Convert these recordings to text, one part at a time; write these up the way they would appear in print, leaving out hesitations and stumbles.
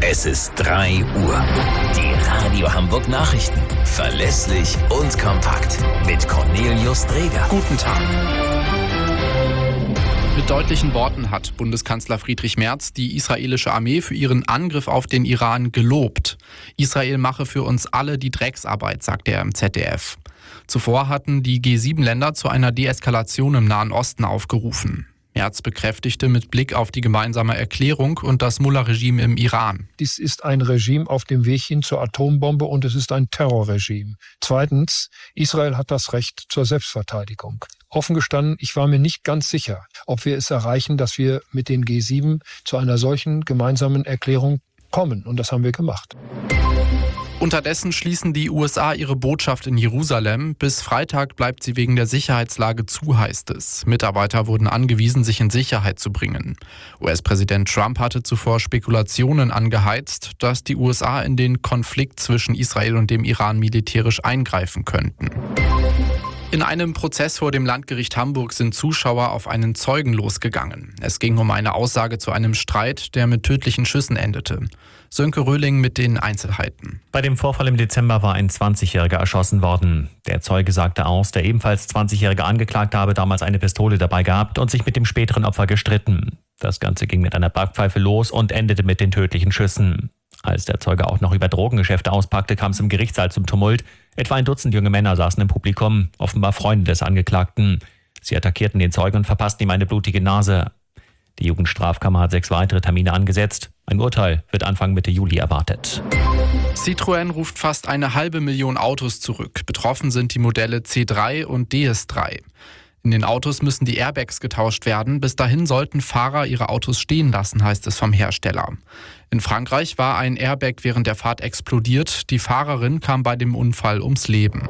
Es ist 3 Uhr. Die Radio Hamburg Nachrichten. Verlässlich und kompakt. Mit Cornelius Dreger. Guten Tag. Mit deutlichen Worten hat Bundeskanzler Friedrich Merz die israelische Armee für ihren Angriff auf den Iran gelobt. Israel mache für uns alle die Drecksarbeit, sagte er im ZDF. Zuvor hatten die G7-Länder zu einer Deeskalation im Nahen Osten aufgerufen. Merz bekräftigte mit Blick auf die gemeinsame Erklärung und das Mullah-Regime im Iran. Dies ist ein Regime auf dem Weg hin zur Atombombe und es ist ein Terrorregime. Zweitens, Israel hat das Recht zur Selbstverteidigung. Offen gestanden, ich war mir nicht ganz sicher, ob wir es erreichen, dass wir mit den G7 zu einer solchen gemeinsamen Erklärung kommen. Und das haben wir gemacht. Unterdessen schließen die USA ihre Botschaft in Jerusalem. Bis Freitag bleibt sie wegen der Sicherheitslage zu, heißt es. Mitarbeiter wurden angewiesen, sich in Sicherheit zu bringen. US-Präsident Trump hatte zuvor Spekulationen angeheizt, dass die USA in den Konflikt zwischen Israel und dem Iran militärisch eingreifen könnten. In einem Prozess vor dem Landgericht Hamburg sind Zuschauer auf einen Zeugen losgegangen. Es ging um eine Aussage zu einem Streit, der mit tödlichen Schüssen endete. Sönke Röhling mit den Einzelheiten. Bei dem Vorfall im Dezember war ein 20-Jähriger erschossen worden. Der Zeuge sagte aus, der ebenfalls 20-jährige Angeklagte habe damals eine Pistole dabei gehabt und sich mit dem späteren Opfer gestritten. Das Ganze ging mit einer Backpfeife los und endete mit den tödlichen Schüssen. Als der Zeuge auch noch über Drogengeschäfte auspackte, kam es im Gerichtssaal zum Tumult. Etwa ein Dutzend junge Männer saßen im Publikum, offenbar Freunde des Angeklagten. Sie attackierten den Zeugen und verpassten ihm eine blutige Nase. Die Jugendstrafkammer hat 6 weitere Termine angesetzt. Ein Urteil wird Anfang Mitte Juli erwartet. Citroën ruft fast 500.000 Autos zurück. Betroffen sind die Modelle C3 und DS3. In den Autos müssen die Airbags getauscht werden. Bis dahin sollten Fahrer ihre Autos stehen lassen, heißt es vom Hersteller. In Frankreich war ein Airbag während der Fahrt explodiert. Die Fahrerin kam bei dem Unfall ums Leben.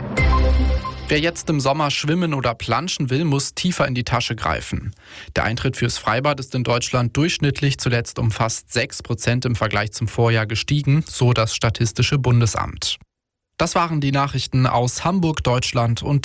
Wer jetzt im Sommer schwimmen oder planschen will, muss tiefer in die Tasche greifen. Der Eintritt fürs Freibad ist in Deutschland durchschnittlich zuletzt um fast 6% im Vergleich zum Vorjahr gestiegen, so das Statistische Bundesamt. Das waren die Nachrichten aus Hamburg, Deutschland und